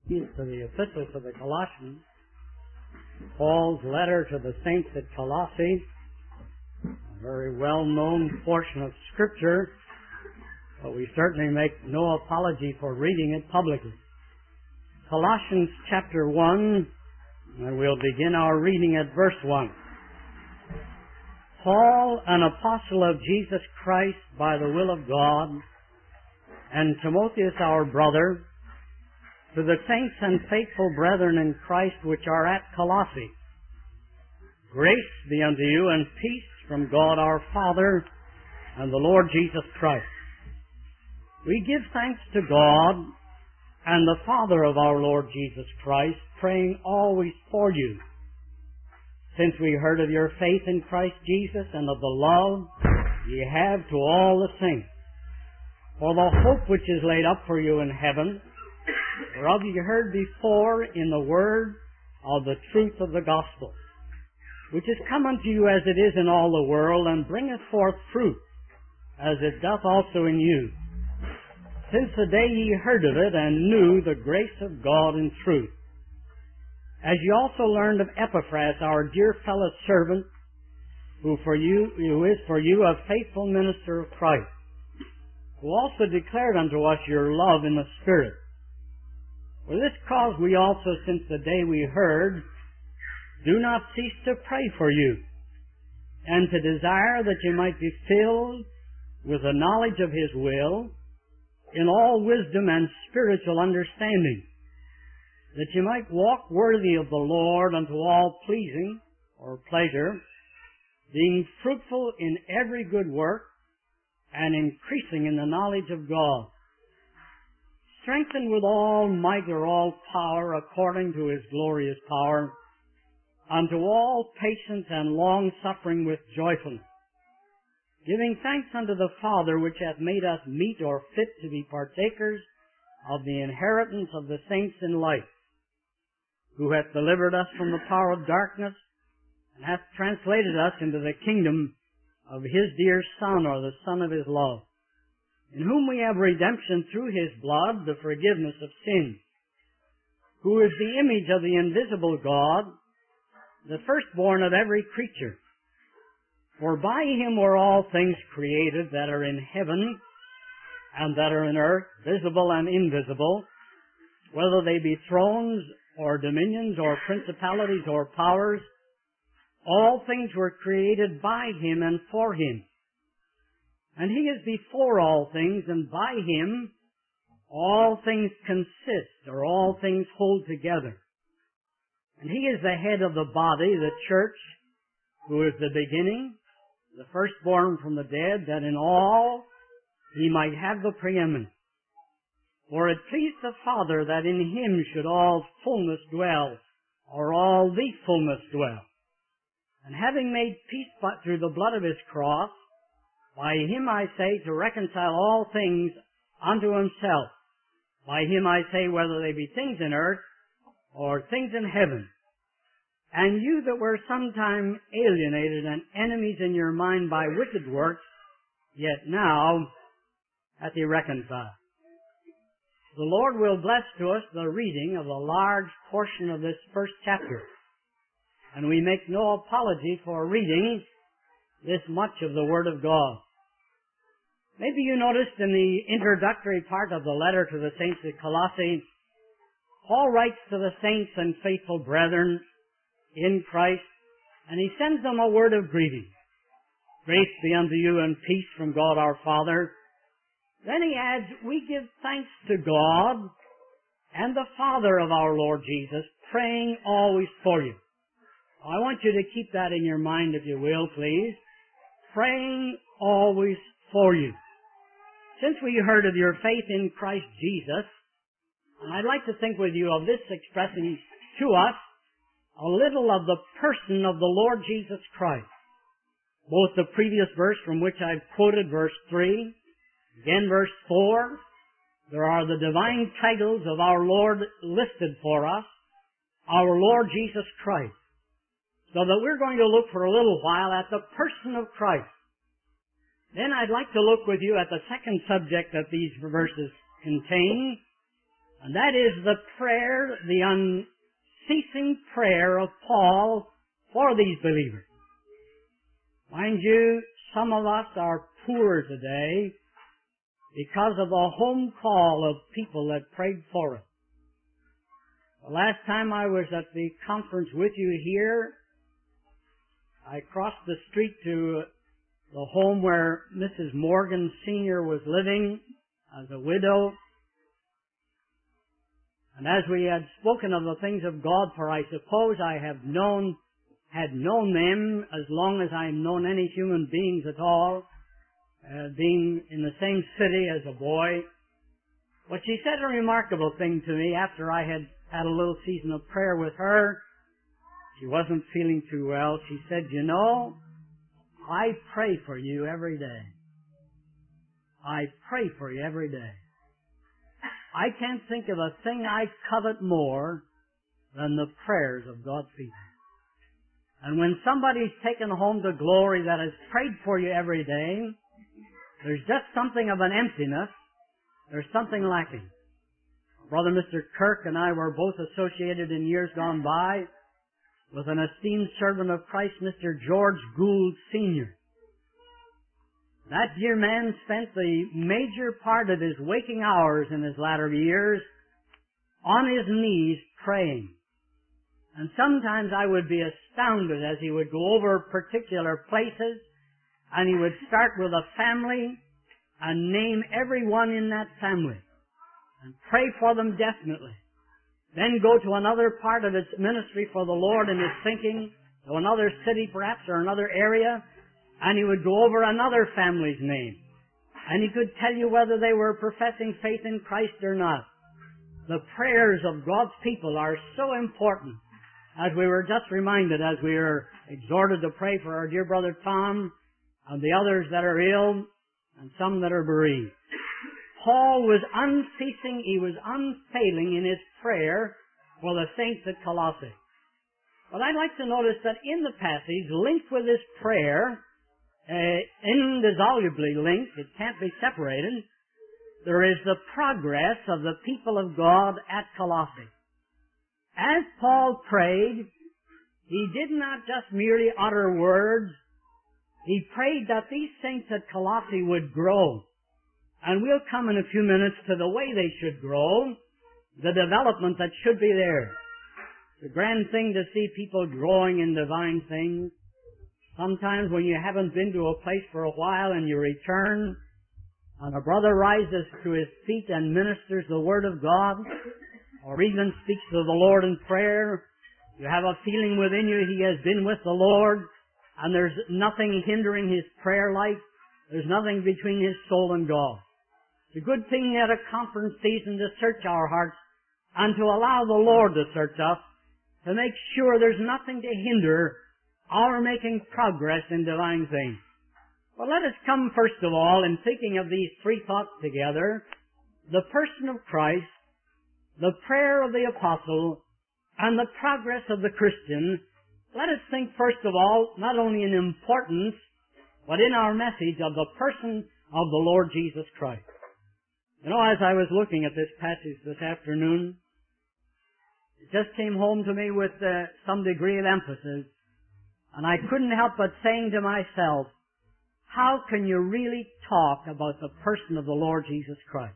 To the Epistle to the Colossians, Paul's letter to the saints at Colossae, a very well-known portion of Scripture, but we certainly make no apology for reading it publicly. Colossians chapter 1, and we'll begin our reading at verse 1. Paul, an apostle of Jesus Christ by the will of God, and Timotheus our brother, to the saints and faithful brethren in Christ which are at Colossae, grace be unto you and peace from God our Father and the Lord Jesus Christ. We give thanks to God and the Father of our Lord Jesus Christ, praying always for you, since we heard of your faith in Christ Jesus and of the love ye have to all the saints, for the hope which is laid up for you in heaven, whereof ye heard before in the word of the truth of the gospel, which is come unto you as it is in all the world, and bringeth forth fruit, as it doth also in you, since the day ye heard of it, and knew the grace of God in truth. As ye also learned of Epaphras, our dear fellow servant, who is for you a faithful minister of Christ, who also declared unto us your love in the Spirit. For this cause we also, since the day we heard, do not cease to pray for you, and to desire that you might be filled with the knowledge of His will, in all wisdom and spiritual understanding, that you might walk worthy of the Lord unto all pleasing, or pleasure, being fruitful in every good work, and increasing in the knowledge of God, strengthened with all might or all power according to His glorious power, unto all patience and long-suffering with joyfulness, giving thanks unto the Father which hath made us meet or fit to be partakers of the inheritance of the saints in light, who hath delivered us from the power of darkness, and hath translated us into the kingdom of His dear Son, or the Son of His love, in whom we have redemption through His blood, the forgiveness of sins, who is the image of the invisible God, the firstborn of every creature. For by Him were all things created that are in heaven and that are in earth, visible and invisible, whether they be thrones or dominions or principalities or powers. All things were created by Him and for Him. And He is before all things, and by Him all things consist, or all things hold together. And He is the head of the body, the church, who is the beginning, the firstborn from the dead, that in all He might have the preeminence. For it pleased the Father that in Him should all fullness dwell, or all the fullness dwell. And having made peace through the blood of His cross, by Him, I say, to reconcile all things unto Himself. By Him, I say, whether they be things in earth or things in heaven. And you that were sometime alienated and enemies in your mind by wicked works, yet now hath He reconciled. The Lord will bless to us the reading of a large portion of this first chapter. And we make no apology for reading this much of the Word of God. Maybe you noticed in the introductory part of the letter to the saints at Colossae, Paul writes to the saints and faithful brethren in Christ, and he sends them a word of greeting. Grace be unto you and peace from God our Father. Then he adds, we give thanks to God and the Father of our Lord Jesus, praying always for you. I want you to keep that in your mind, if you will, please. Praying always for you. Since we heard of your faith in Christ Jesus, and I'd like to think with you of this expressing to us a little of the person of the Lord Jesus Christ. Both the previous verse from which I've quoted, verse 3, again verse 4, there are the divine titles of our Lord listed for us, our Lord Jesus Christ. So that we're going to look for a little while at the person of Christ. Then I'd like to look with you at the second subject that these verses contain, And that is the prayer, the unceasing prayer of Paul for these believers. Mind you, some of us are poor today because of the home call of people that prayed for us. The last time I was at the conference with you here, I crossed the street to the home where Mrs. Morgan Sr. was living as a widow. And as we had spoken of the things of God, for I suppose I had known them as long as I've known any human beings at all, being in the same city as a boy. But she said a remarkable thing to me after I had had a little season of prayer with her. She wasn't feeling too well. She said, "You know, I pray for you every day. I pray for you every day. I can't think of a thing I covet more than the prayers of God's people." And when somebody's taken home to glory that has prayed for you every day, there's just something of an emptiness. There's something lacking. Brother Mr. Kirk and I were both associated in years gone by with an esteemed servant of Christ, Mr. George Gould Sr. That dear man spent the major part of his waking hours in his latter years on his knees praying. And sometimes I would be astounded as he would go over particular places and he would start with a family and name everyone in that family and pray for them definitely. Then go to another part of his ministry for the Lord in his thinking, to another city perhaps or another area, and he would go over another family's name. And he could tell you whether they were professing faith in Christ or not. The prayers of God's people are so important, as we were just reminded as we were exhorted to pray for our dear brother Tom and the others that are ill and some that are bereaved. Paul was unceasing, he was unfailing in his prayer for the saints at Colossae. But I'd like to notice that in the passage, linked with this prayer, indissolubly linked, it can't be separated, there is the progress of the people of God at Colossae. As Paul prayed, he did not just merely utter words, he prayed that these saints at Colossae would grow. And we'll come in a few minutes to the way they should grow, the development that should be there. It's a grand thing to see people growing in divine things. Sometimes when you haven't been to a place for a while and you return, and a brother rises to his feet and ministers the Word of God, or even speaks to the Lord in prayer, you have a feeling within you he has been with the Lord, and there's nothing hindering his prayer life. There's nothing between his soul and God. It's a good thing at a conference season to search our hearts and to allow the Lord to search us to make sure there's nothing to hinder our making progress in divine things. But let us come first of all, in thinking of these three thoughts together, the person of Christ, the prayer of the apostle, and the progress of the Christian. Let us think first of all, not only in importance, but in our message of the person of the Lord Jesus Christ. You know, as I was looking at this passage this afternoon, it just came home to me with some degree of emphasis, and I couldn't help but saying to myself, how can you really talk about the person of the Lord Jesus Christ?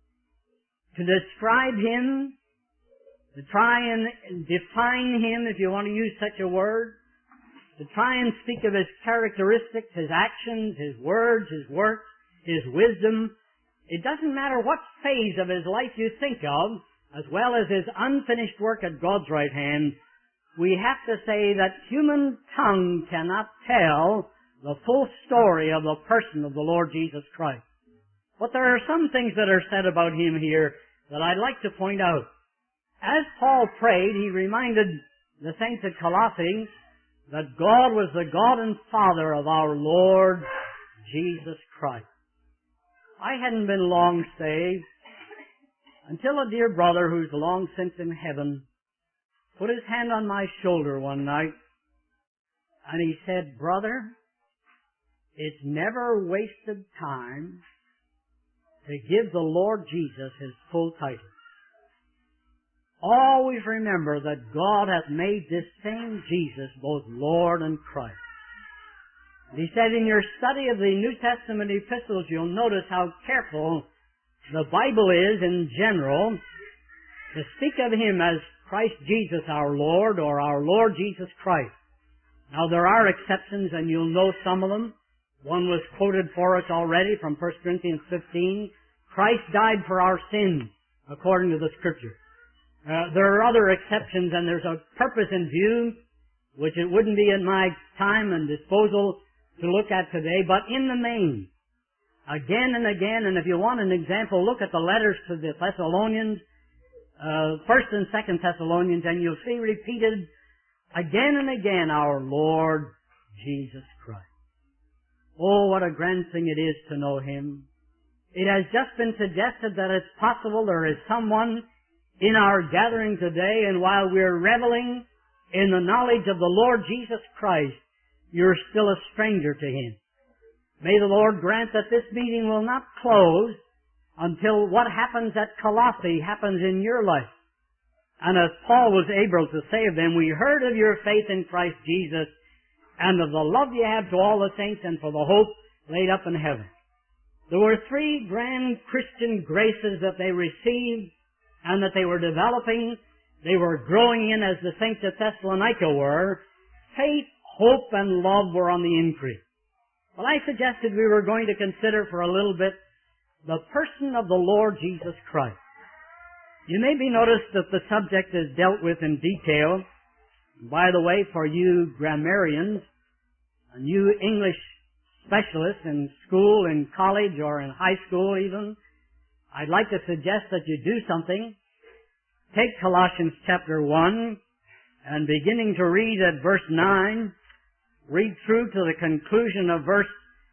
To describe Him, to try and define Him, if you want to use such a word, to try and speak of His characteristics, His actions, His words, His works, His wisdom. It doesn't matter what phase of His life you think of, as well as His unfinished work at God's right hand, we have to say that human tongue cannot tell the full story of the person of the Lord Jesus Christ. But there are some things that are said about Him here that I'd like to point out. As Paul prayed, he reminded the saints at Colossae that God was the God and Father of our Lord Jesus Christ. I hadn't been long saved until a dear brother who's long since in heaven put his hand on my shoulder one night and he said, "Brother, it's never wasted time to give the Lord Jesus His full title." always remember that God hath made this same Jesus both Lord and Christ. He said in your study of the New Testament epistles, you'll notice how careful the Bible is in general to speak of Him as Christ Jesus our Lord or our Lord Jesus Christ. Now there are exceptions and you'll know some of them. One was quoted for us already from 1 Corinthians 15. Christ died for our sins according to the Scripture. There are other exceptions and there's a purpose in view which it wouldn't be in my time and disposal to look at today, but in the main, again and again, and if you want an example, look at the letters to the Thessalonians, 1st and 2nd Thessalonians, and you'll see repeated again and again our Lord Jesus Christ. Oh, what a grand thing it is to know Him. It has just been suggested that it's possible there is someone in our gathering today, and while we're reveling in the knowledge of the Lord Jesus Christ, you're still a stranger to Him. May the Lord grant that this meeting will not close until what happens at Colossae happens in your life. And as Paul was able to say of them, we heard of your faith in Christ Jesus and of the love you have to all the saints and for the hope laid up in heaven. There were three grand Christian graces that they received and that they were developing. They were growing in as the saints at Thessalonica were. Faith, hope, and love were on the increase. Well, I suggested we were going to consider for a little bit the person of the Lord Jesus Christ. You may be noticed that the subject is dealt with in detail. By the way, for you grammarians and you English specialists in school, in college, or in high school even, I'd like to suggest that you do something. Take Colossians chapter 1 and beginning to read at verse 9, read through to the conclusion of verse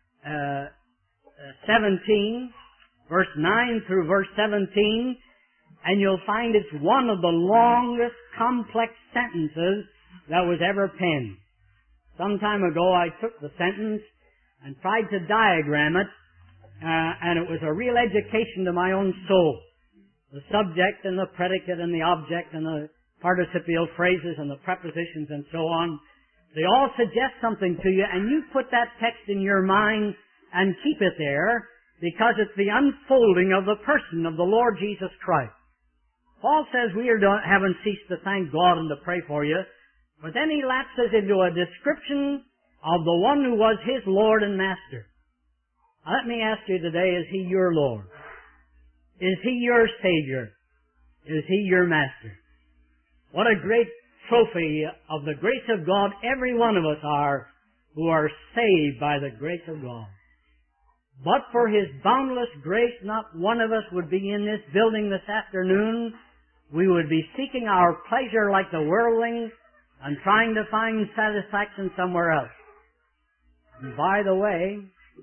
17, verse 9 through verse 17, and you'll find it's one of the longest complex sentences that was ever penned. Some time ago I took the sentence and tried to diagram it, and it was a real education to my own soul. The subject and the predicate and the object and the participial phrases and the prepositions and so on, they all suggest something to you, and you put that text in your mind and keep it there because it's the unfolding of the person of the Lord Jesus Christ. Paul says we haven't ceased to thank God and to pray for you, but then he lapses into a description of the one who was his Lord and Master. Now, let me ask you today, is He your Lord? Is He your Savior? Is He your Master? What a great trophy of the grace of God every one of us are who are saved by the grace of God. But for His boundless grace, not one of us would be in this building this afternoon. We would be seeking our pleasure like the worldling and trying to find satisfaction somewhere else. And by the way,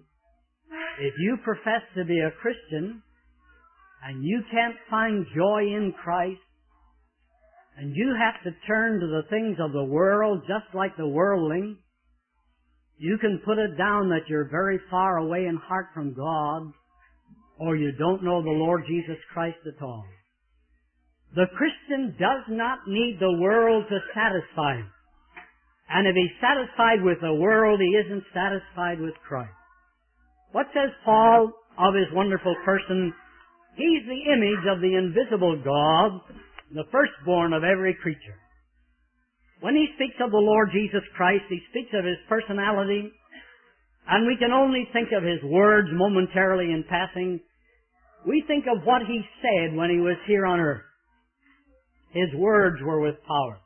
if you profess to be a Christian and you can't find joy in Christ, and you have to turn to the things of the world just like the worldling, you can put it down that you're very far away in heart from God, or you don't know the Lord Jesus Christ at all. The Christian does not need the world to satisfy him. And if he's satisfied with the world, he isn't satisfied with Christ. What says Paul of his wonderful person? He's the image of the invisible God, the firstborn of every creature. When he speaks of the Lord Jesus Christ, he speaks of His personality, and we can only think of His words momentarily in passing. We think of what He said when He was here on earth. His words were with power.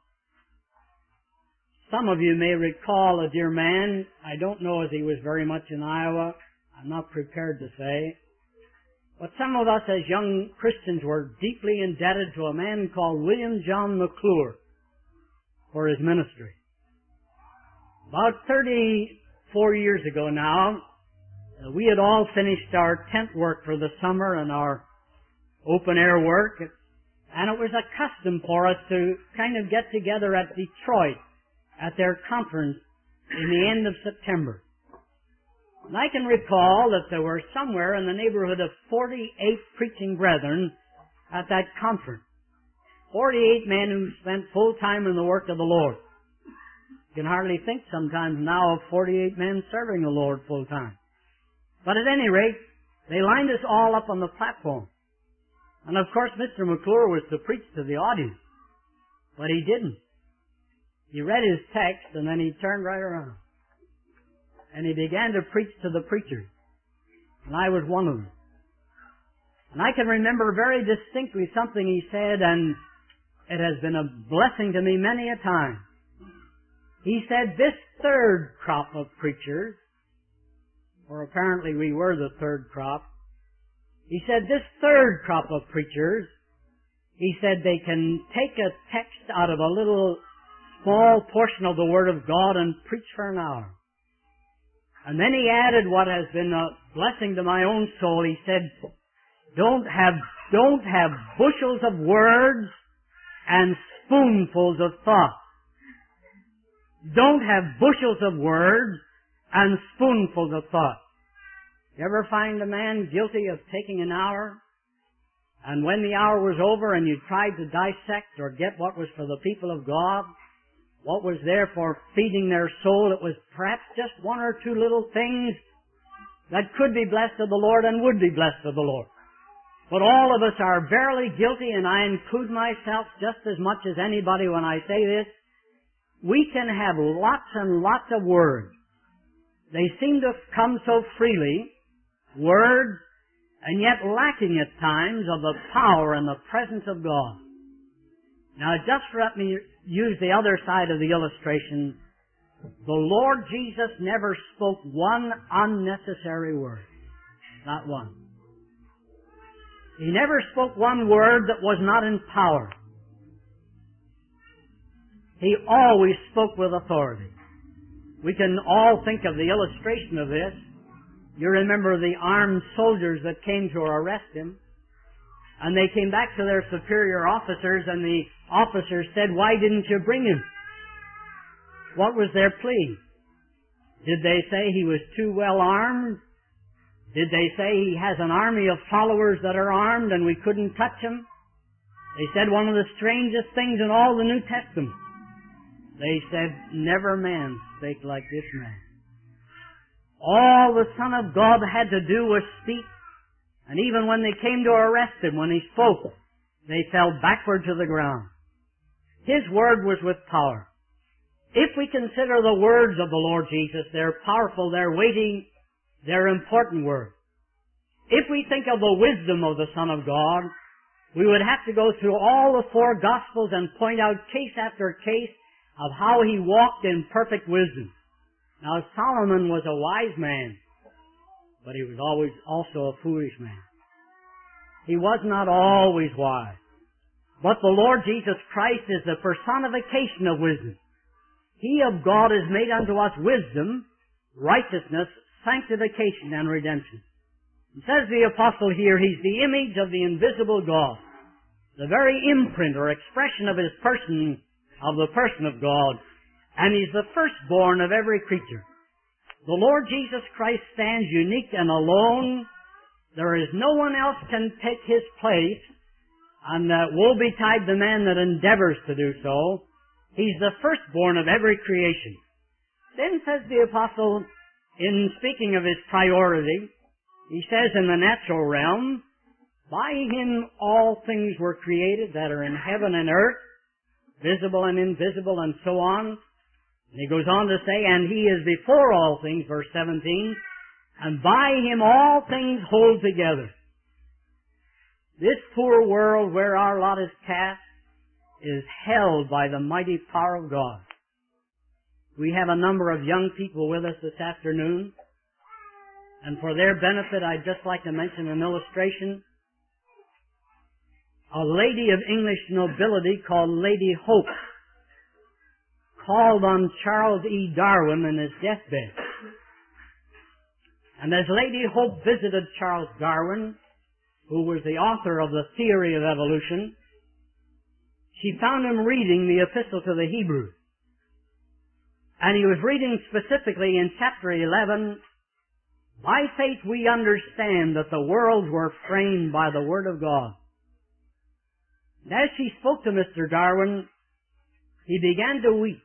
Some of you may recall a dear man, I don't know if he was very much in Iowa, I'm not prepared to say, but some of us as young Christians were deeply indebted to a man called William John McClure for his ministry. About 34 years ago now, we had all finished our tent work for the summer and our open air work, and it was a custom for us to kind of get together at Detroit at their conference in the end of September. And I can recall that there were somewhere in the neighborhood of 48 preaching brethren at that conference. 48 men who spent full time in the work of the Lord. You can hardly think sometimes now of 48 men serving the Lord full time. But at any rate, they lined us all up on the platform. And of course Mr. McClure was to preach to the audience. But he didn't. He read his text and then he turned right around. And he began to preach to the preachers. And I was one of them. And I can remember very distinctly something he said, and it has been a blessing to me many a time. He said, this third crop of preachers, or apparently we were the third crop, he said, this third crop of preachers, he said they can take a text out of a little small portion of the Word of God and preach for an hour. And then he added what has been a blessing to my own soul. He said, don't have bushels of words and spoonfuls of thought. Don't have bushels of words and spoonfuls of thought. You ever find a man guilty of taking an hour, and when the hour was over and you tried to dissect or get what was for the people of God, what was there for feeding their soul, it was perhaps just one or two little things that could be blessed of the Lord and would be blessed of the Lord. But all of us are verily guilty, and I include myself just as much as anybody when I say this. We can have lots and lots of words. They seem to come so freely, words, and yet lacking at times of the power and the presence of God. Now just let me use the other side of the illustration. The Lord Jesus never spoke one unnecessary word. Not one. He never spoke one word that was not in power. He always spoke with authority. We can all think of the illustration of this. You remember the armed soldiers that came to arrest him. And they came back to their superior officers, and the officers said, why didn't you bring him? What was their plea? Did they say he was too well armed? Did they say he has an army of followers that are armed and we couldn't touch him? They said one of the strangest things in all the New Testament. They said, never man spake like this man. All the Son of God had to do was speak. And even when they came to arrest him, when he spoke, they fell backward to the ground. His word was with power. If we consider the words of the Lord Jesus, they're powerful, they're weighty, they're important words. If we think of the wisdom of the Son of God, we would have to go through all the four Gospels and point out case after case of how he walked in perfect wisdom. Now, Solomon was a wise man, but he was always also a foolish man. He was not always wise. But the Lord Jesus Christ is the personification of wisdom. He of God is made unto us wisdom, righteousness, sanctification, and redemption. It says the apostle here, he's the image of the invisible God, the very imprint or expression of his person, of the person of God, and he's the firstborn of every creature. The Lord Jesus Christ stands unique and alone. There is no one else can take his place, and woe betide the man that endeavors to do so. He's the firstborn of every creation. Then says the apostle, in speaking of his priority, he says in the natural realm, by him all things were created that are in heaven and earth, visible and invisible, and so on. And he goes on to say, and he is before all things, verse 17, and by him all things hold together. This poor world where our lot is cast is held by the mighty power of God. We have a number of young people with us this afternoon, and for their benefit I'd just like to mention an illustration. A lady of English nobility called Lady Hope called on Charles E. Darwin in his deathbed. And as Lady Hope visited Charles Darwin, who was the author of the theory of evolution, she found him reading the epistle to the Hebrews. And he was reading specifically in chapter 11, by faith we understand that the worlds were framed by the Word of God. And as she spoke to Mr. Darwin, he began to weep.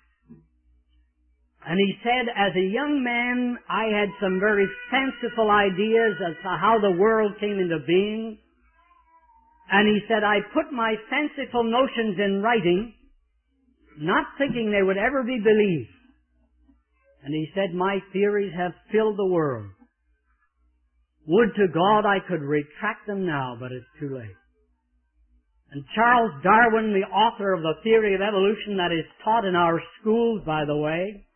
And he said, as a young man, I had some very fanciful ideas as to how the world came into being. And he said, I put my fanciful notions in writing, not thinking they would ever be believed. And he said, my theories have filled the world. Would to God I could retract them now, but it's too late. And Charles Darwin, the author of the theory of evolution that is taught in our schools, by the way,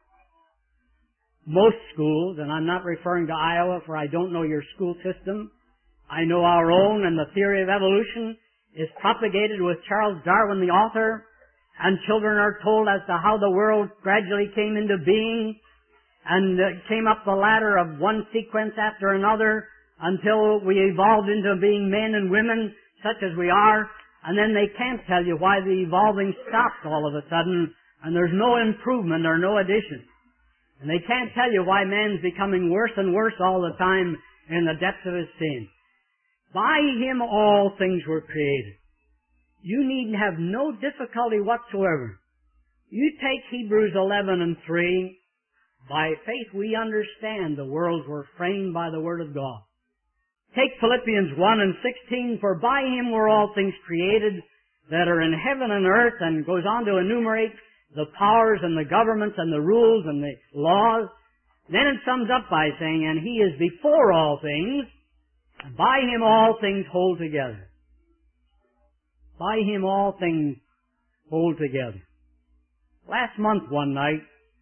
most schools, and I'm not referring to Iowa, for I don't know your school system. I know our own, and the theory of evolution is propagated with Charles Darwin, the author, and children are told as to how the world gradually came into being and came up the ladder of one sequence after another until we evolved into being men and women such as we are, and then they can't tell you why the evolving stopped all of a sudden and there's no improvement or no addition. And they can't tell you why man's becoming worse and worse all the time in the depths of his sin. By him all things were created. You need have no difficulty whatsoever. You take Hebrews 11 and 3. By faith we understand the worlds were framed by the Word of God. Take Philippians 1 and 16. For by him were all things created that are in heaven and earth, and goes on to enumerate the powers and the governments and the rules and the laws. Then it sums up by saying, and he is before all things, and by him all things hold together. By him all things hold together. Last month one night,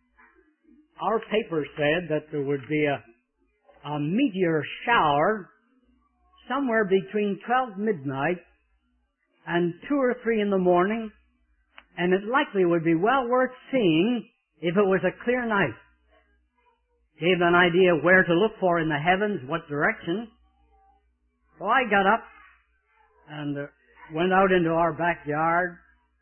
our paper said that there would be a meteor shower somewhere between 12 midnight and 2 or 3 in the morning, and it likely would be well worth seeing if it was a clear night. Gave an idea where to look for in the heavens, what direction. So I got up and went out into our backyard,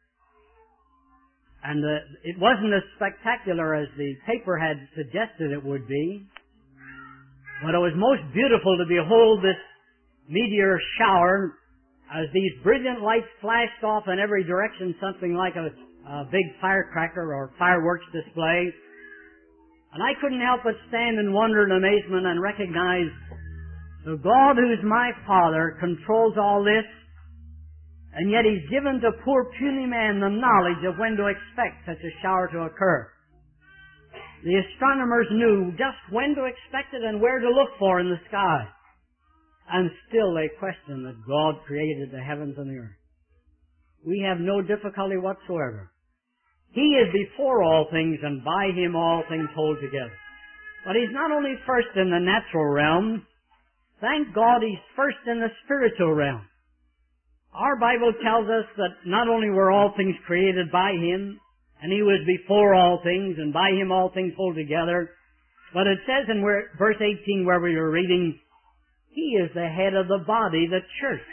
and it wasn't as spectacular as the paper had suggested it would be, but it was most beautiful to behold this meteor shower as these brilliant lights flashed off in every direction, something like a big firecracker or fireworks display. And I couldn't help but stand in wonder and amazement and recognize the God who's my Father controls all this, and yet He's given to poor puny man the knowledge of when to expect such a shower to occur. The astronomers knew just when to expect it and where to look for in the sky. And still they question that God created the heavens and the earth. We have no difficulty whatsoever. He is before all things, and by Him all things hold together. But He's not only first in the natural realm, thank God He's first in the spiritual realm. Our Bible tells us that not only were all things created by Him, and He was before all things, and by Him all things hold together, but it says in verse 18 where we were reading, He is the head of the body, the church.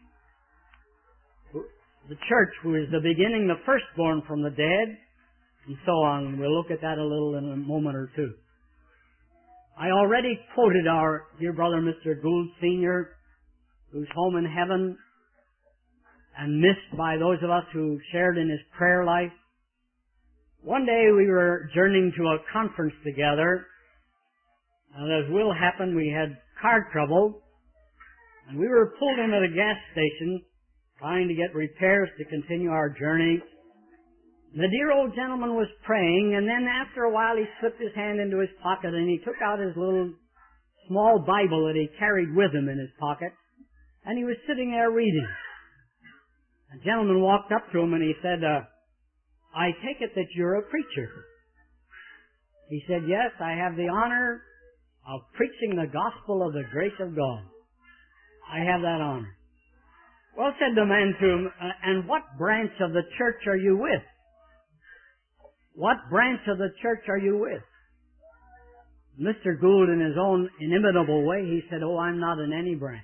The church, who is the beginning, the firstborn from the dead, and so on. We'll look at that a little in a moment or two. I already quoted our dear brother, Mr. Gould Sr., who's home in heaven and missed by those of us who shared in his prayer life. One day we were journeying to a conference together, and as will happen, we had car trouble, and we were pulled in at a gas station trying to get repairs to continue our journey. The dear old gentleman was praying, and then after a while he slipped his hand into his pocket and he took out his little small Bible that he carried with him in his pocket, and he was sitting there reading. A gentleman walked up to him and he said, I take it that you're a preacher. He said, yes, I have the honor of preaching the gospel of the grace of God. I have that honor. Well, said the man to him, and what branch of the church are you with? What branch of the church are you with? Mr. Gould, in his own inimitable way, he said, oh, I'm not in any branch.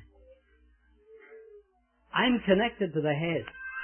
I'm connected to the head.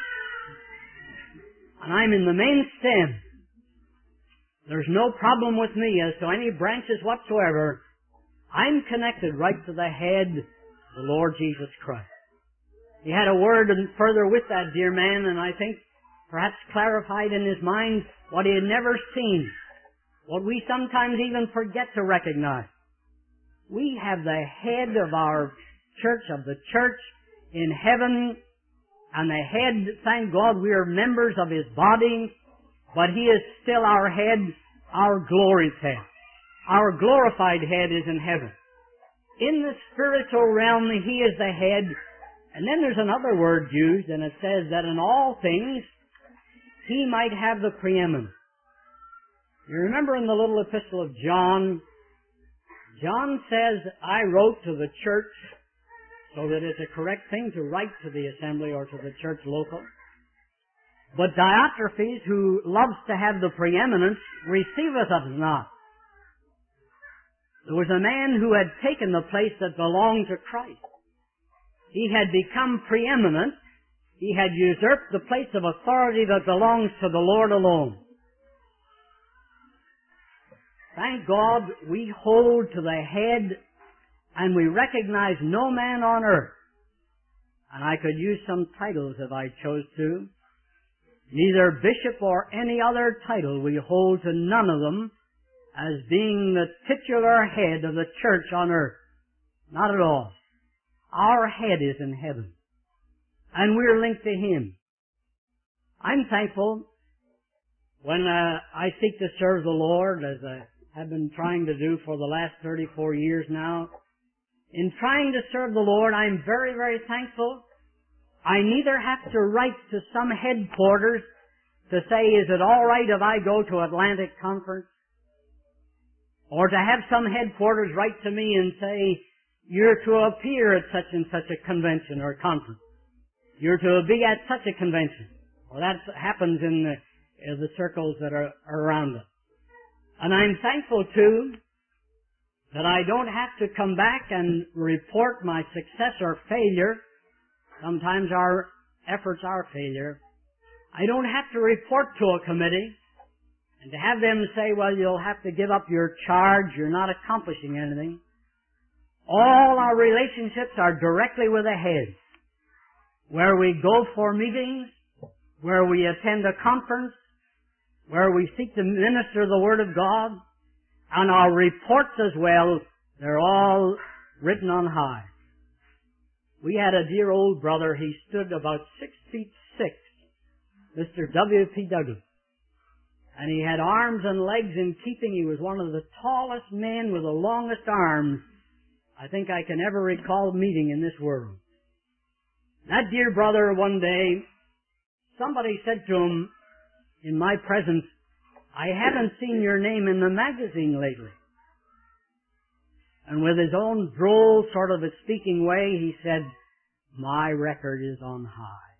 And I'm in the main stem. There's no problem with me as to any branches whatsoever. I'm connected right to the head, the Lord Jesus Christ. He had a word further with that dear man, and I think perhaps clarified in his mind what he had never seen, what we sometimes even forget to recognize. We have the head of our church, of the church in heaven, and the head, thank God, we are members of His body, but He is still our head, our glorious head. Our glorified head is in heaven. In the spiritual realm, He is the head. And then there's another word used, and it says that in all things, He might have the preeminence. You remember in the little epistle of John, John says, I wrote to the church, so that it's a correct thing to write to the assembly or to the church local. But Diotrephes, who loves to have the preeminence, receiveth us not. There was a man who had taken the place that belonged to Christ. He had become preeminent. He had usurped the place of authority that belongs to the Lord alone. Thank God we hold to the head and we recognize no man on earth. And I could use some titles if I chose to. Neither bishop or any other title, we hold to none of them as being the titular head of the church on earth. Not at all. Our head is in heaven. And we're linked to Him. I'm thankful when I seek to serve the Lord, as I have been trying to do for the last 34 years now. In trying to serve the Lord, I'm very, very thankful. I neither have to write to some headquarters to say, is it all right if I go to Atlantic Conference? Or to have some headquarters write to me and say, you're to appear at such and such a convention or conference. You're to be at such a convention. Well, that happens in the circles that are around us. And I'm thankful, too, that I don't have to come back and report my success or failure. Sometimes our efforts are failure. I don't have to report to a committee and to have them say, well, you'll have to give up your charge, you're not accomplishing anything. All our relationships are directly with the head. Where we go for meetings, where we attend a conference, where we seek to minister the Word of God, and our reports as well, they're all written on high. We had a dear old brother, he stood about 6'6", Mr. W.P. Douglas. And he had arms and legs in keeping. He was one of the tallest men with the longest arms I think I can ever recall meeting in this world. That dear brother, one day, somebody said to him in my presence, I haven't seen your name in the magazine lately. And with his own droll sort of a speaking way, he said, my record is on high.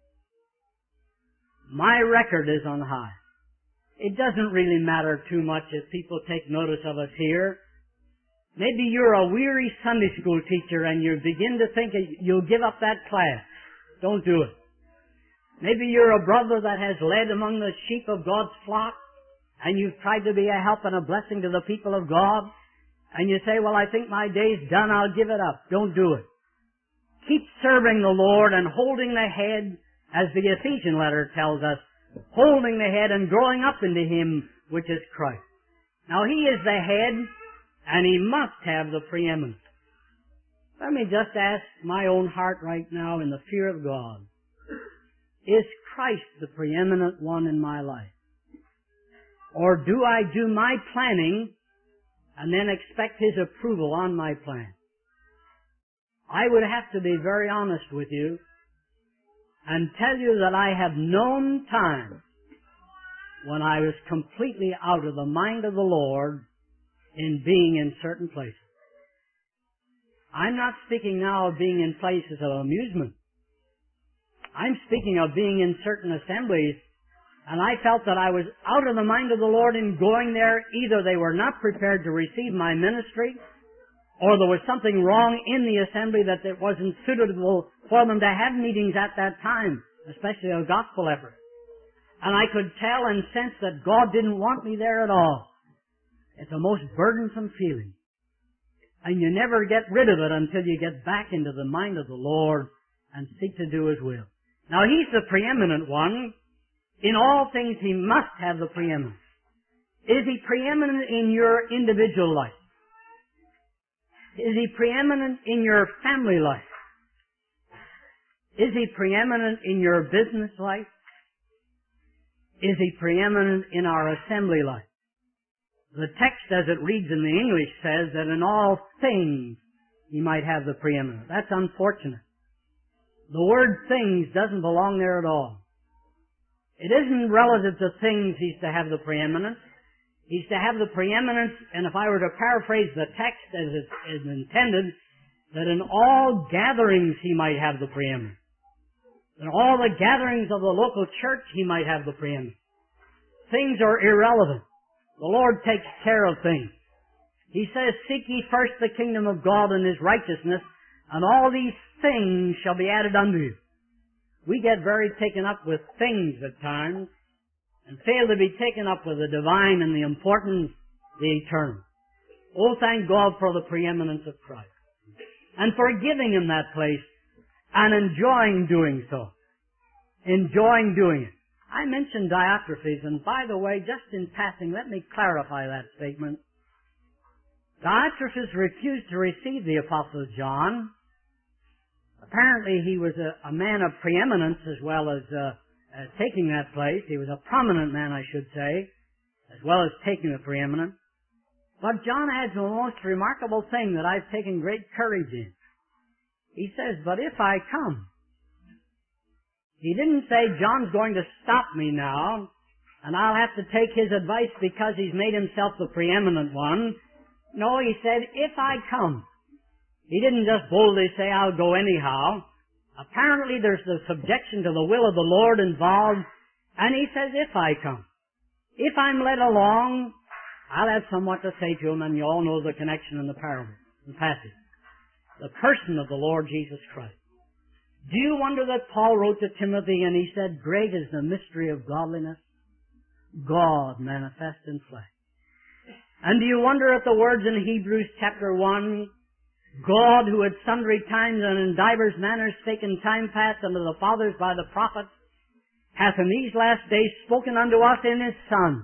My record is on high. It doesn't really matter too much if people take notice of us here. Maybe you're a weary Sunday school teacher and you begin to think you'll give up that class. Don't do it. Maybe you're a brother that has led among the sheep of God's flock and you've tried to be a help and a blessing to the people of God, and you say, well, I think my day's done, I'll give it up. Don't do it. Keep serving the Lord and holding the head, as the Ephesian letter tells us, holding the head and growing up into Him, which is Christ. Now, He is the head, and He must have the preeminence. Let me just ask my own heart right now in the fear of God, is Christ the preeminent one in my life? Or do I do my planning and then expect His approval on my plan? I would have to be very honest with you and tell you that I have known times when I was completely out of the mind of the Lord in being in certain places. I'm not speaking now of being in places of amusement. I'm speaking of being in certain assemblies, and I felt that I was out of the mind of the Lord in going there. Either they were not prepared to receive my ministry, or there was something wrong in the assembly that it wasn't suitable for them to have meetings at that time, especially a gospel effort. And I could tell and sense that God didn't want me there at all. It's a most burdensome feeling. And you never get rid of it until you get back into the mind of the Lord and seek to do His will. Now He's the preeminent one. In all things He must have the preeminence. Is He preeminent in your individual life? Is He preeminent in your family life? Is He preeminent in your business life? Is He preeminent in our assembly life? The text as it reads in the English says that in all things He might have the preeminence. That's unfortunate. The word things doesn't belong there at all. It isn't relative to things He's to have the preeminence. He's to have the preeminence, and if I were to paraphrase the text as it is intended, that in all gatherings He might have the preeminence. In all the gatherings of the local church He might have the preeminence. Things are irrelevant. The Lord takes care of things. He says, "Seek ye first the kingdom of God and His righteousness, and all these things shall be added unto you." We get very taken up with things at times and fail to be taken up with the divine and the important, the eternal. Oh, thank God for the preeminence of Christ and for giving Him that place and enjoying doing so. Enjoying doing it. I mentioned Diotrephes, and by the way, just in passing, let me clarify that statement. Diotrephes refused to receive the Apostle John. Apparently he was a man of preeminence as well as taking that place. He was a prominent man, I should say, as well as taking the preeminence. But John adds the most remarkable thing that I've taken great courage in. He says, "But if I come," he didn't say, "John's going to stop me now, and I'll have to take his advice because he's made himself the preeminent one." No, he said, "If I come." He didn't just boldly say, "I'll go anyhow." Apparently there's the subjection to the will of the Lord involved, and he says, "If I come." If I'm led along, I'll have somewhat to say to him, and you all know the connection in the parable, the passage. The person of the Lord Jesus Christ. Do you wonder that Paul wrote to Timothy and he said, "Great is the mystery of godliness, God manifest in flesh." And do you wonder at the words in Hebrews chapter 1, "God, who at sundry times and in divers manners spake in time past unto the fathers by the prophets, hath in these last days spoken unto us in His Son,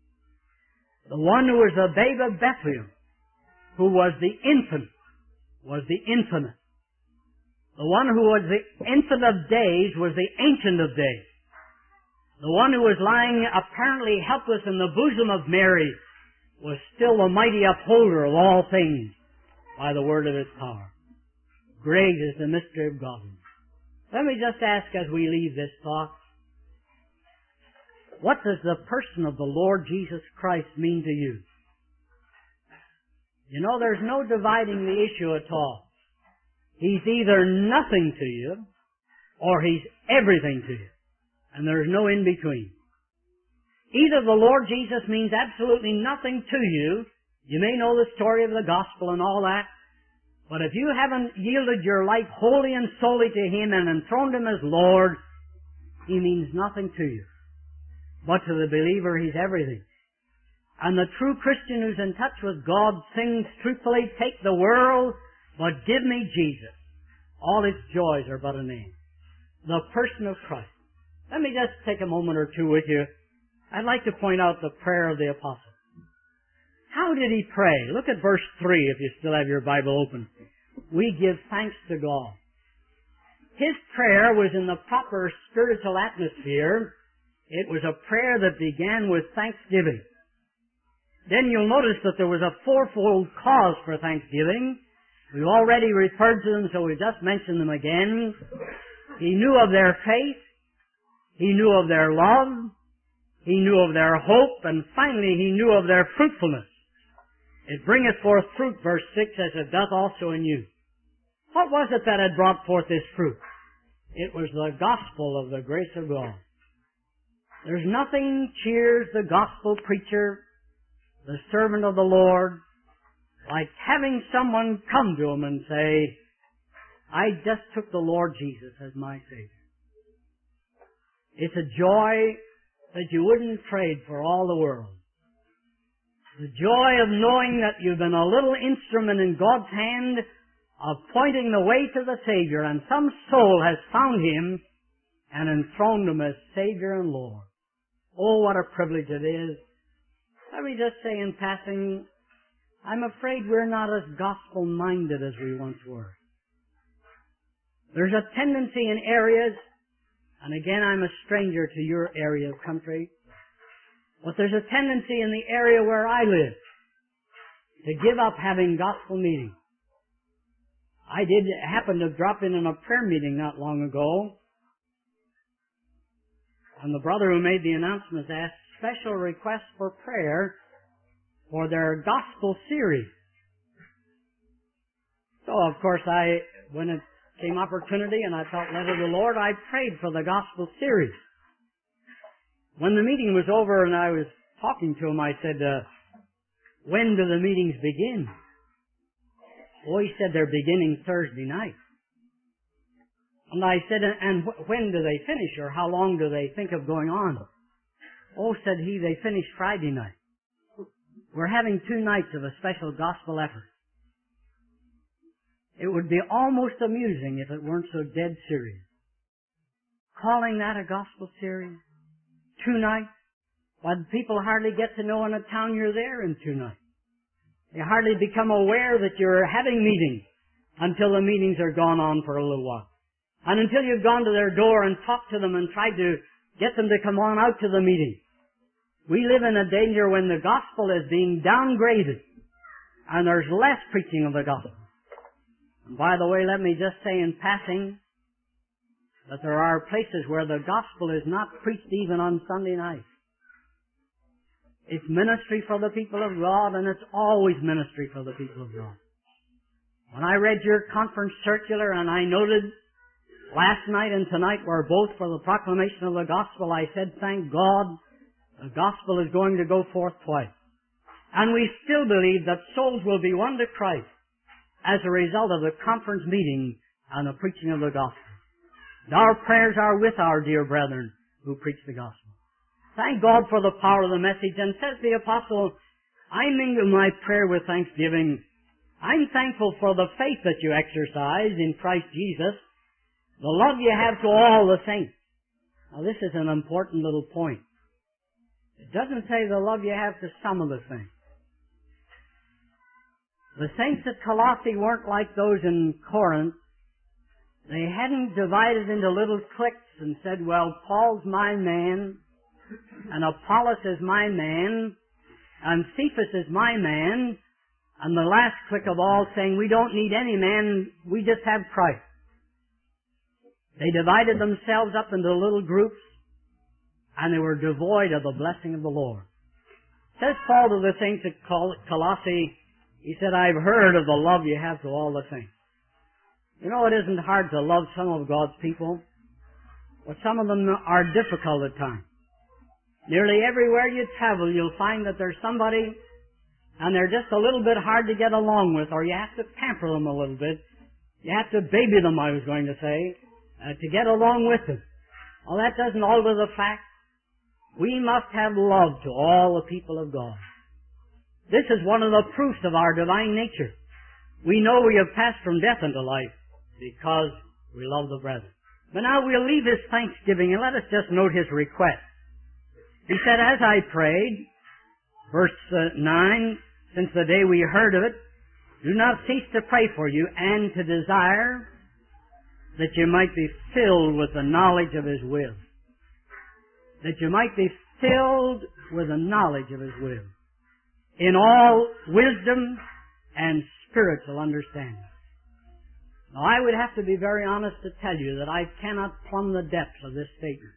the one who was the babe of Bethlehem, who was the infant, was the infinite. The one who was the infant of days was the ancient of days. The one who was lying apparently helpless in the bosom of Mary was still the mighty upholder of all things by the word of His power. Great is the mystery of godliness." Let me just ask as we leave this thought, what does the person of the Lord Jesus Christ mean to you? You know, there's no dividing the issue at all. He's either nothing to you, or He's everything to you. And there's no in between. Either the Lord Jesus means absolutely nothing to you. You may know the story of the gospel and all that, but if you haven't yielded your life wholly and solely to Him and enthroned Him as Lord, He means nothing to you. But to the believer, He's everything. And the true Christian who's in touch with God sings truthfully, "Take the world, but give me Jesus. All its joys are but a name." The person of Christ. Let me just take a moment or two with you. I'd like to point out the prayer of the apostle. How did he pray? Look at verse 3 if you still have your Bible open. "We give thanks to God." His prayer was in the proper spiritual atmosphere. It was a prayer that began with thanksgiving. Then you'll notice that there was a fourfold cause for thanksgiving. We've already referred to them, so we just mention them again. He knew of their faith. He knew of their love. He knew of their hope. And finally, He knew of their fruitfulness. "It bringeth forth fruit," verse 6, "as it doth also in you." What was it that had brought forth this fruit? It was the gospel of the grace of God. There's nothing cheers the gospel preacher, the servant of the Lord, like having someone come to him and say, "I just took the Lord Jesus as my Savior." It's a joy that you wouldn't trade for all the world. The joy of knowing that you've been a little instrument in God's hand of pointing the way to the Savior, and some soul has found Him and enthroned Him as Savior and Lord. Oh, what a privilege it is. Let me just say in passing, I'm afraid we're not as gospel-minded as we once were. There's a tendency in areas, and again I'm a stranger to your area of country, but there's a tendency in the area where I live to give up having gospel meetings. I did happen to drop in on a prayer meeting not long ago, and the brother who made the announcements asked special requests for prayer for their gospel series. So, of course, when it came opportunity and I felt led of the Lord, I prayed for the gospel series. When the meeting was over and I was talking to him, I said, when do the meetings begin? Oh, he said they're beginning Thursday night. And I said, and when do they finish, or how long do they think of going on? Oh, said he, they finish Friday night. We're having 2 nights of a special gospel effort. It would be almost amusing if it weren't so dead serious. Calling that a gospel series? 2 nights? Why, people hardly get to know in a town you're there in 2 nights. They hardly become aware that you're having meetings until the meetings are gone on for a little while. And until you've gone to their door and talked to them and tried to get them to come on out to the meeting. We live in a danger when the gospel is being downgraded and there's less preaching of the gospel. And by the way, let me just say in passing that there are places where the gospel is not preached even on Sunday night. It's ministry for the people of God, and it's always ministry for the people of God. When I read your conference circular and I noted last night and tonight were both for the proclamation of the gospel, I said, thank God, the gospel is going to go forth twice. And we still believe that souls will be won to Christ as a result of the conference meeting and the preaching of the gospel. And our prayers are with our dear brethren who preach the gospel. Thank God for the power of the message. And says the apostle, I mingle my prayer with thanksgiving. I'm thankful for the faith that you exercise in Christ Jesus, the love you have to all the saints. Now this is an important little point. It doesn't say the love you have to some of the saints. The saints at Colossae weren't like those in Corinth. They hadn't divided into little cliques and said, well, Paul's my man, and Apollos is my man, and Cephas is my man, and the last clique of all saying, we don't need any man, we just have Christ. They divided themselves up into little groups, and they were devoid of the blessing of the Lord. Says Paul to the saints at Colossae, he said, I've heard of the love you have to all the saints. You know, it isn't hard to love some of God's people, but some of them are difficult at times. Nearly everywhere you travel, you'll find that there's somebody, and they're just a little bit hard to get along with, or you have to pamper them a little bit. You have to baby them, I was going to say, to get along with them. Well, that doesn't alter the fact we must have love to all the people of God. This is one of the proofs of our divine nature. We know we have passed from death into life because we love the brethren. But now we'll leave his thanksgiving and let us just note his request. He said, as I prayed, verse 9, since the day we heard of it, do not cease to pray for you and to desire that you might be filled with the knowledge of his will. That you might be filled with the knowledge of his will. In all wisdom and spiritual understanding. Now, I would have to be very honest to tell you that I cannot plumb the depths of this statement.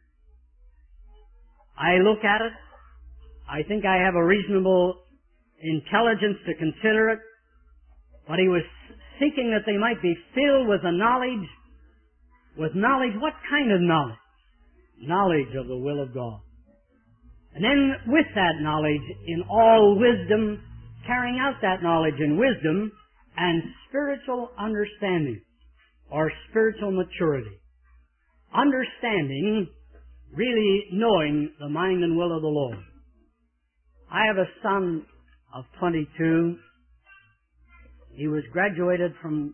I look at it, I think I have a reasonable intelligence to consider it, but he was seeking that they might be filled with the knowledge. With knowledge, what kind of knowledge? Knowledge of the will of God. And then with that knowledge, in all wisdom, carrying out that knowledge in wisdom and spiritual understanding, or spiritual maturity. Understanding, really knowing the mind and will of the Lord. I have a son of 22. He was graduated from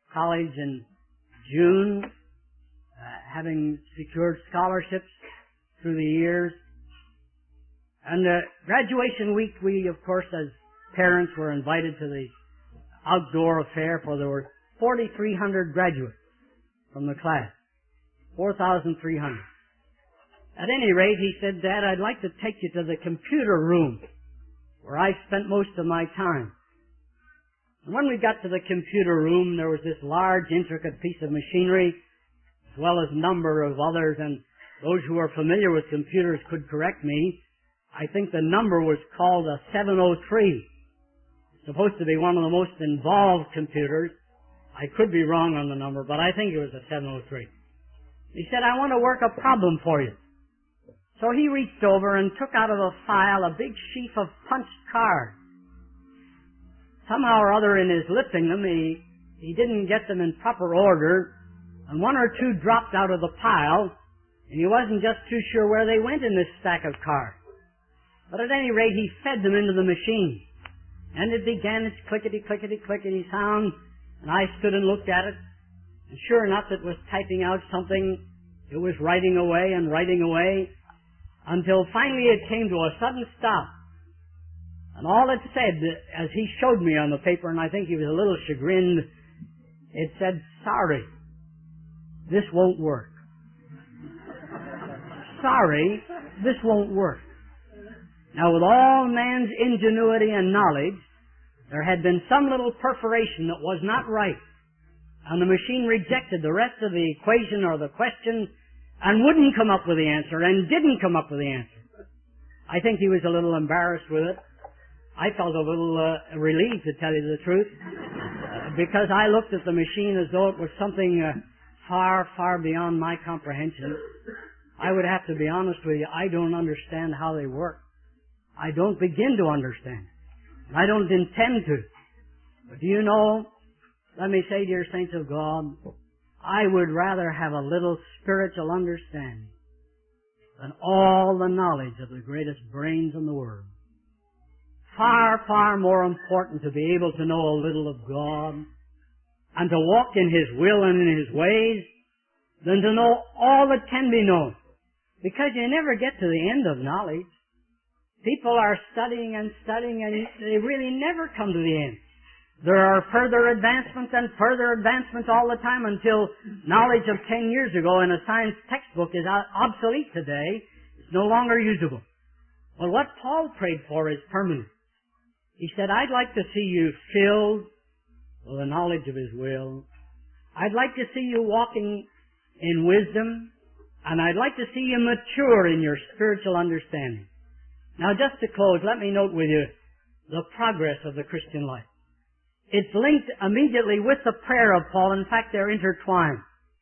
college in June, having secured scholarships through the years. And graduation week, we, of course, as parents, were invited to the outdoor affair, for there were 4,300 graduates from the class. 4,300. At any rate, he said, "Dad, I'd like to take you to the computer room, where I spent most of my time." And when we got to the computer room, there was this large, intricate piece of machinery, as well as a number of others, and those who are familiar with computers could correct me. I think the number was called a 703. It's supposed to be one of the most involved computers. I could be wrong on the number, but I think it was a 703. He said, "I want to work a problem for you." So he reached over and took out of a file a big sheaf of punched cards. Somehow or other, in his lifting them, he didn't get them in proper order, and one or two dropped out of the pile, and he wasn't just too sure where they went in this stack of cards. But at any rate, he fed them into the machine, and it began its clickety-clickety-clickety sound, and I stood and looked at it, and sure enough, it was typing out something. It was writing away and writing away, until finally it came to a sudden stop. And all it said, as he showed me on the paper, and I think he was a little chagrined, it said, "Sorry, this won't work." Sorry, this won't work. Now, with all man's ingenuity and knowledge, there had been some little perforation that was not right, and the machine rejected the rest of the equation or the question and wouldn't come up with the answer, and didn't come up with the answer. I think he was a little embarrassed with it. I felt a little relieved, to tell you the truth, because I looked at the machine as though it was something far, far beyond my comprehension. I would have to be honest with you, I don't understand how they work. I don't begin to understand. I don't intend to. But do you know, let me say, dear saints of God, I would rather have a little spiritual understanding than all the knowledge of the greatest brains in the world. Far, far more important to be able to know a little of God and to walk in His will and in His ways than to know all that can be known. Because you never get to the end of knowledge. People are studying and studying, and they really never come to the end. There are further advancements and further advancements all the time until knowledge of 10 years ago in a science textbook is obsolete today. It's no longer usable. Well, what Paul prayed for is permanent. He said, "I'd like to see you filled with the knowledge of His will. I'd like to see you walking in wisdom, and I'd like to see you mature in your spiritual understanding." Now, just to close, let me note with you the progress of the Christian life. It's linked immediately with the prayer of Paul. In fact, they're intertwined.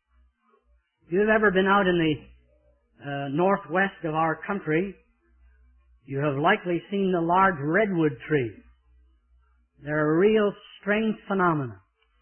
If you've ever been out in the northwest of our country, you have likely seen the large redwood trees. They're a real strange phenomenon.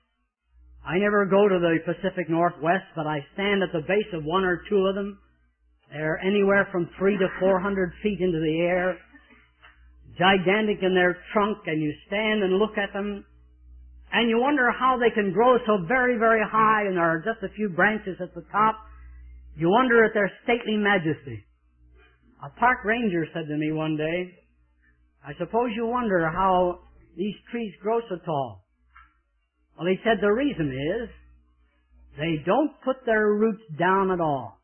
I never go to the Pacific Northwest, but I stand at the base of one or two of them. They're anywhere from 300 to 400 feet into the air, gigantic in their trunk, and you stand and look at them, and you wonder how they can grow so very, very high, and there are just a few branches at the top. You wonder at their stately majesty. A park ranger said to me one day, "I suppose you wonder how these trees grow so tall." Well, he said the reason is they don't put their roots down at all.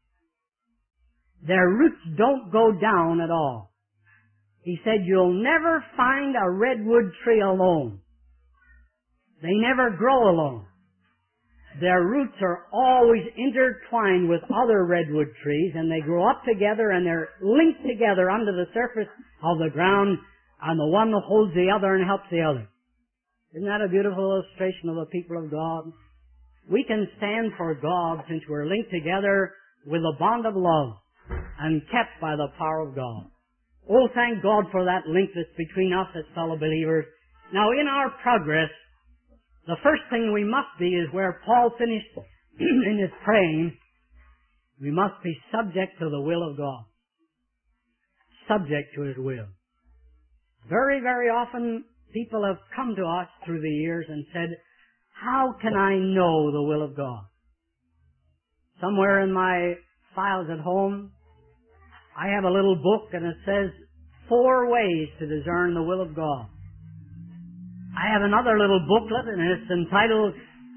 Their roots don't go down at all. He said you'll never find a redwood tree alone. They never grow alone. Their roots are always intertwined with other redwood trees, and they grow up together, and they're linked together under the surface of the ground, and the one holds the other and helps the other. Isn't that a beautiful illustration of the people of God? We can stand for God since we're linked together with a bond of love and kept by the power of God. Oh, thank God for that link that's between us as fellow believers. Now, in our progress, the first thing we must be is where Paul finished in his praying. We must be subject to the will of God. Subject to His will. Very, very often people have come to us through the years and said, How can I know the will of God? Somewhere in my files at home, I have a little book and it says 4 ways to discern the will of God. I have another little booklet and it's entitled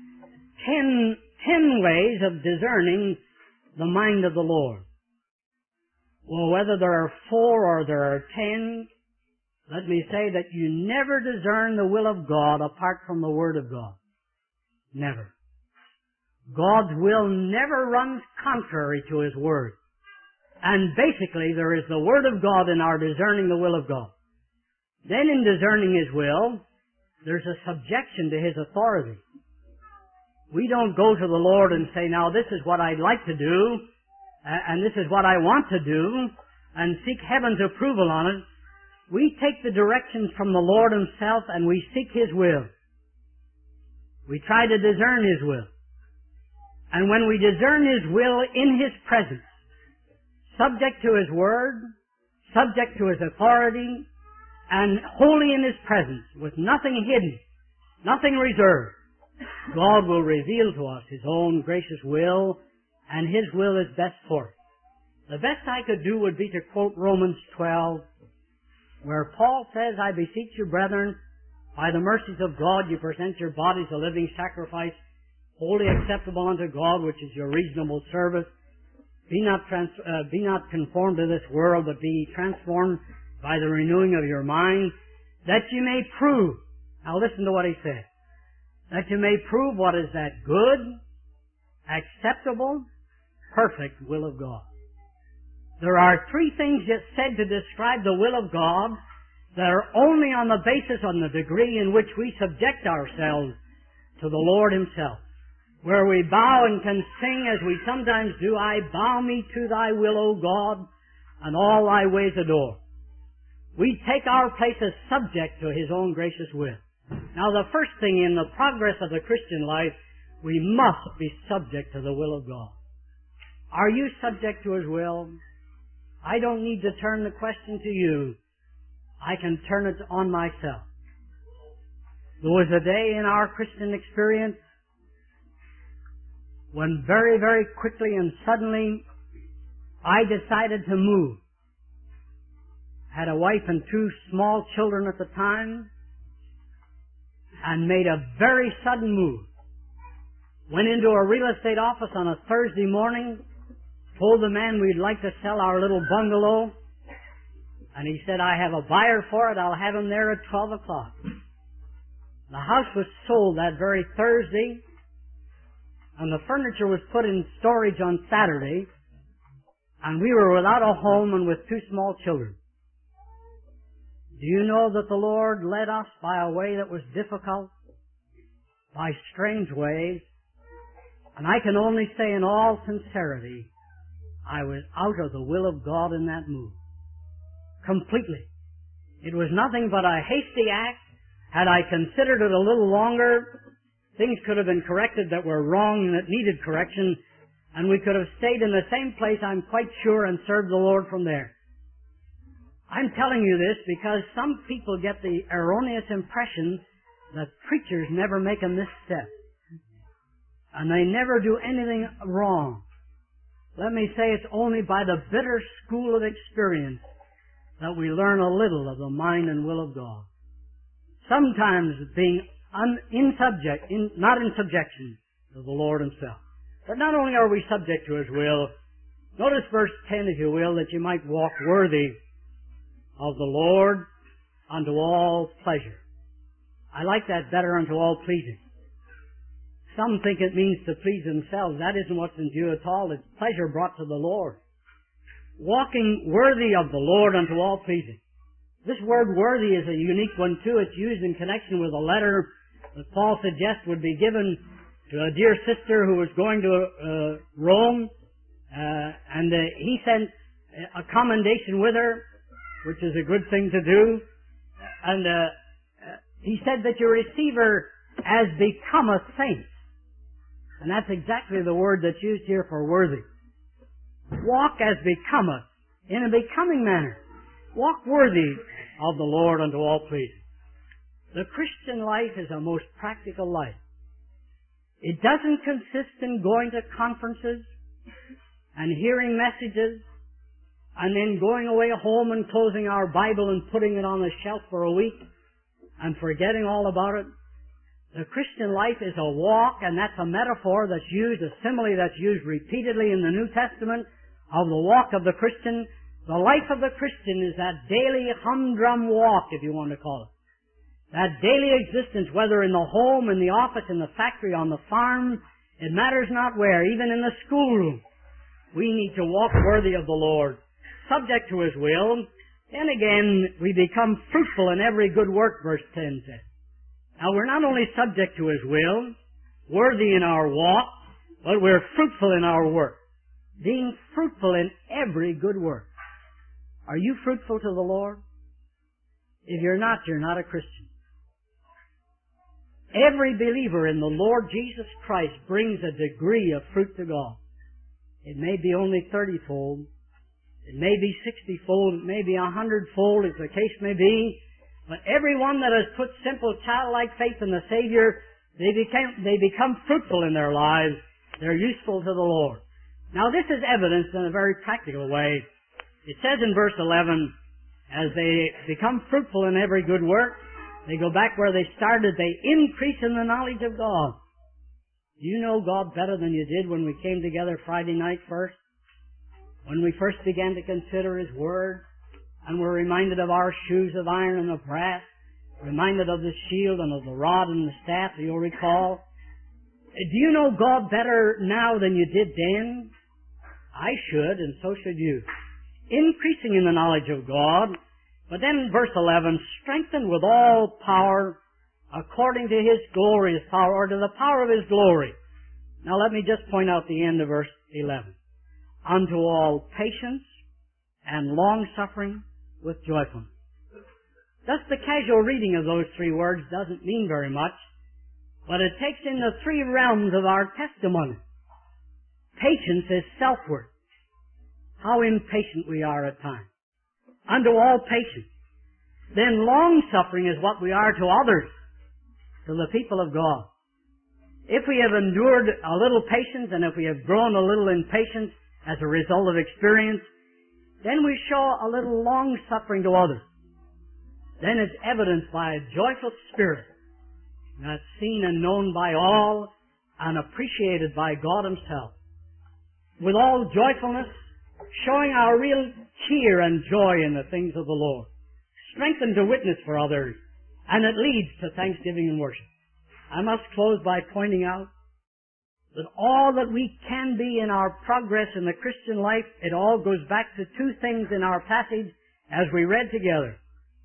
10 ways of discerning the mind of the Lord. Well, whether there are 4 or there are 10, let me say that you never discern the will of God apart from the Word of God. Never. God's will never runs contrary to His Word. And basically, there is the Word of God in our discerning the will of God. Then in discerning His will, there's a subjection to His authority. We don't go to the Lord and say, now this is what I'd like to do, and this is what I want to do, and seek heaven's approval on it. We take the directions from the Lord Himself and we seek His will. We try to discern His will. And when we discern His will in His presence, subject to His Word, subject to His authority, and wholly in His presence, with nothing hidden, nothing reserved, God will reveal to us His own gracious will, and His will is best for us. The best I could do would be to quote Romans 12, where Paul says, I beseech you, brethren, by the mercies of God, you present your bodies a living sacrifice, wholly acceptable unto God, which is your reasonable service. Be not conformed to this world, but be transformed by the renewing of your mind, that you may prove. Now listen to what he said. That you may prove what is that good, acceptable, perfect will of God. There are 3 things just said to describe the will of God that are only on the basis, on the degree in which we subject ourselves to the Lord Himself. Where we bow and can sing as we sometimes do, I bow me to thy will, O God, and all thy ways adore. We take our place as subject to His own gracious will. Now the first thing in the progress of the Christian life, we must be subject to the will of God. Are you subject to His will? I don't need to turn the question to you. I can turn it on myself. There was a day in our Christian experience when very, very quickly and suddenly I decided to move. Had a wife and 2 small children at the time and made a very sudden move. Went into a real estate office on a Thursday morning, told the man we'd like to sell our little bungalow, and he said, I have a buyer for it, I'll have him there at 12 o'clock. The house was sold that very Thursday, and the furniture was put in storage on Saturday, and we were without a home and with 2 small children. Do you know that the Lord led us by a way that was difficult, by strange ways, and I can only say in all sincerity, I was out of the will of God in that move. Completely. It was nothing but a hasty act. Had I considered it a little longer, things could have been corrected that were wrong and that needed correction, and we could have stayed in the same place, I'm quite sure, and served the Lord from there. I'm telling you this because some people get the erroneous impression that preachers never make a misstep, and they never do anything wrong. Let me say it's only by the bitter school of experience that we learn a little of the mind and will of God. Sometimes being not in subjection to the Lord Himself. But not only are we subject to His will, notice verse 10, if you will, that you might walk worthy of the Lord unto all pleasure. I like that better, unto all pleasing. Some think it means to please themselves. That isn't what's in view at all. It's pleasure brought to the Lord. Walking worthy of the Lord unto all pleasing. This word worthy is a unique one too. It's used in connection with a letter that Paul suggests would be given to a dear sister who was going to Rome. And he sent a commendation with her, which is a good thing to do. And he said that you receive her as becometh saints. And that's exactly the word that's used here for worthy. Walk as becometh, in a becoming manner. Walk worthy of the Lord unto all pleasing. The Christian life is a most practical life. It doesn't consist in going to conferences and hearing messages and then going away home and closing our Bible and putting it on the shelf for a week and forgetting all about it. The Christian life is a walk, and that's a metaphor that's used, a simile that's used repeatedly in the New Testament of the walk of the Christian. The life of the Christian is that daily humdrum walk, if you want to call it. That daily existence, whether in the home, in the office, in the factory, on the farm, it matters not where, even in the schoolroom. We need to walk worthy of the Lord, subject to His will. Then again, we become fruitful in every good work, verse 10 says. Now, we're not only subject to His will, worthy in our walk, but we're fruitful in our work. Being fruitful in every good work. Are you fruitful to the Lord? If you're not a Christian. Every believer in the Lord Jesus Christ brings a degree of fruit to God. It may be only 30-fold. It may be 60-fold. It may be 100-fold, as the case may be. But everyone that has put simple childlike faith in the Savior, they become fruitful in their lives. They're useful to the Lord. Now this is evidenced in a very practical way. It says in verse 11, as they become fruitful in every good work, they go back where they started, they increase in the knowledge of God. Do you know God better than you did when we came together Friday night first? When we first began to consider His Word, and we're reminded of our shoes of iron and of brass, reminded of the shield and of the rod and the staff, you'll recall. Do you know God better now than you did then? I should, and so should you. Increasing in the knowledge of God. But then verse 11, strengthened with all power according to His glorious power, or to the power of His glory. Now let me just point out the end of verse 11. Unto all patience and long-suffering with joyfulness. Just the casual reading of those three words doesn't mean very much, but it takes in the three realms of our testimony. Patience is selfward. How impatient we are at times. Unto all patience. Then long-suffering is what we are to others, to the people of God. If we have endured a little patience, and if we have grown a little in patience as a result of experience, then we show a little long-suffering to others. Then it's evidenced by a joyful spirit that's seen and known by all and appreciated by God Himself. With all joyfulness, showing our real cheer and joy in the things of the Lord. Strengthened to witness for others, and it leads to thanksgiving and worship. I must close by pointing out that all that we can be in our progress in the Christian life, it all goes back to two things in our passage as we read together.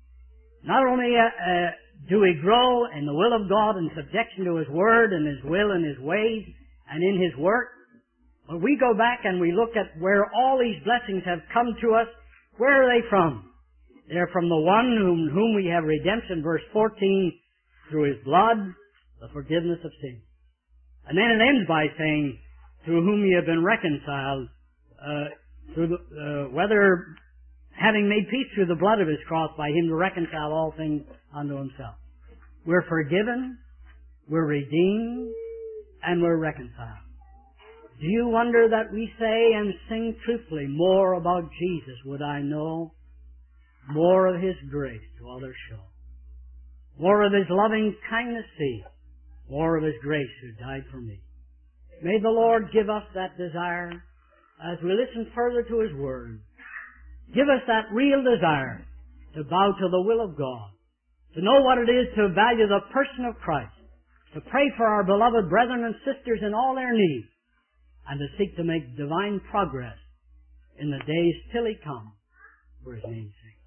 Not only do we grow in the will of God in subjection to His Word and His will and His ways and in His work, but we go back and we look at where all these blessings have come to us. Where are they from? They're from the one whom we have redemption, verse 14, through His blood, the forgiveness of sin. And then it ends by saying, through whom ye have been reconciled, whether having made peace through the blood of His cross, by Him to reconcile all things unto Himself. We're forgiven, we're redeemed, and we're reconciled. Do you wonder that we say and sing truthfully, more about Jesus would I know, more of His grace to others show, more of His loving kindness see, more of His grace who died for me. May the Lord give us that desire as we listen further to His Word. Give us that real desire to bow to the will of God, to know what it is to value the person of Christ, to pray for our beloved brethren and sisters in all their needs, and to seek to make divine progress in the days till He comes for His name's sake.